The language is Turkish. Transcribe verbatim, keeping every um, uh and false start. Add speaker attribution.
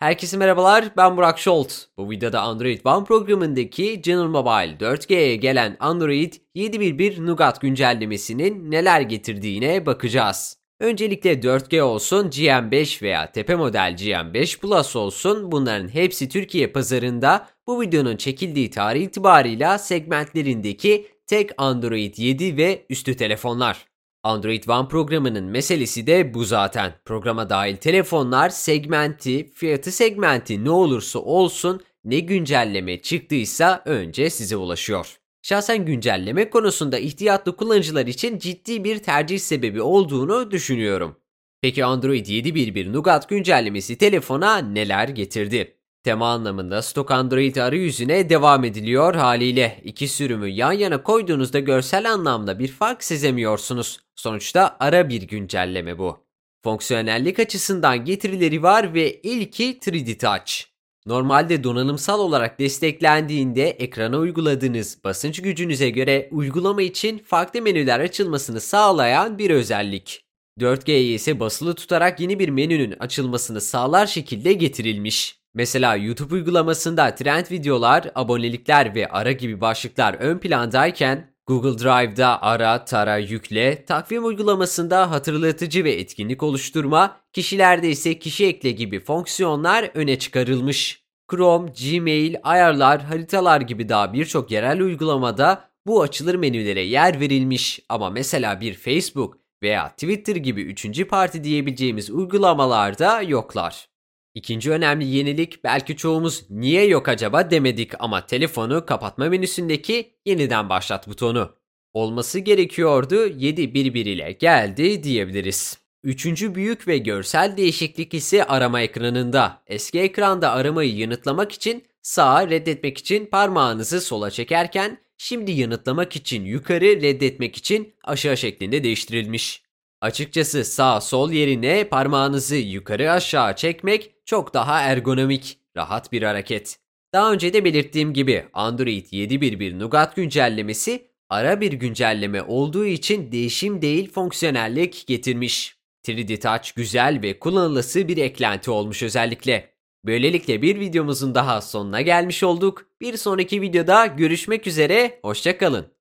Speaker 1: Herkese merhabalar, ben Burak Şolt. Bu videoda Android One programındaki General Mobile dört G'ye gelen Android yedi nokta bir Nougat güncellemesinin neler getirdiğine bakacağız. Öncelikle dört G olsun, G M beş veya tepe model G M beş Plus olsun, bunların hepsi Türkiye pazarında bu videonun çekildiği tarih itibarıyla segmentlerindeki tek Android yedi ve üstü telefonlar. Android One programının meselesi de bu zaten. Programa dahil telefonlar segmenti, fiyatı segmenti ne olursa olsun ne güncelleme çıktıysa önce size ulaşıyor. Şahsen güncelleme konusunda ihtiyatlı kullanıcılar için ciddi bir tercih sebebi olduğunu düşünüyorum. Peki Android yedi nokta bir Nougat güncellemesi telefona neler getirdi? Tema anlamında stok Android arayüzüne devam ediliyor haliyle. İki sürümü yan yana koyduğunuzda görsel anlamda bir fark sezemiyorsunuz. Sonuçta ara bir güncelleme bu. Fonksiyonellik açısından getirileri var ve ilki üç D Touch. Normalde donanımsal olarak desteklendiğinde ekrana uyguladığınız basınç gücünüze göre uygulama için farklı menüler açılmasını sağlayan bir özellik. dört G'ye ise basılı tutarak yeni bir menünün açılmasını sağlar şekilde getirilmiş. Mesela YouTube uygulamasında trend videolar, abonelikler ve ara gibi başlıklar ön plandayken, Google Drive'da ara, tara, yükle, takvim uygulamasında hatırlatıcı ve etkinlik oluşturma, kişilerde ise kişi ekle gibi fonksiyonlar öne çıkarılmış. Chrome, Gmail, ayarlar, haritalar gibi daha birçok yerel uygulamada bu açılır menülere yer verilmiş ama mesela bir Facebook veya Twitter gibi üçüncü parti diyebileceğimiz uygulamalarda yoklar. İkinci önemli yenilik, belki çoğumuz niye yok acaba demedik ama telefonu kapatma menüsündeki yeniden başlat butonu. Olması gerekiyordu, yedi nokta bir bir ile geldi diyebiliriz. Üçüncü büyük ve görsel değişiklik ise arama ekranında. Eski ekranda aramayı yanıtlamak için sağa, reddetmek için parmağınızı sola çekerken şimdi yanıtlamak için yukarı, reddetmek için aşağı şeklinde değiştirilmiş. Açıkçası sağ sol yerine parmağınızı yukarı aşağı çekmek çok daha ergonomik, rahat bir hareket. Daha önce de belirttiğim gibi Android yedi nokta bir bir Nougat güncellemesi ara bir güncelleme olduğu için değişim değil fonksiyonellik getirmiş. üç D Touch güzel ve kullanılası bir eklenti olmuş özellikle. Böylelikle bir videomuzun daha sonuna gelmiş olduk. Bir sonraki videoda görüşmek üzere, hoşça kalın.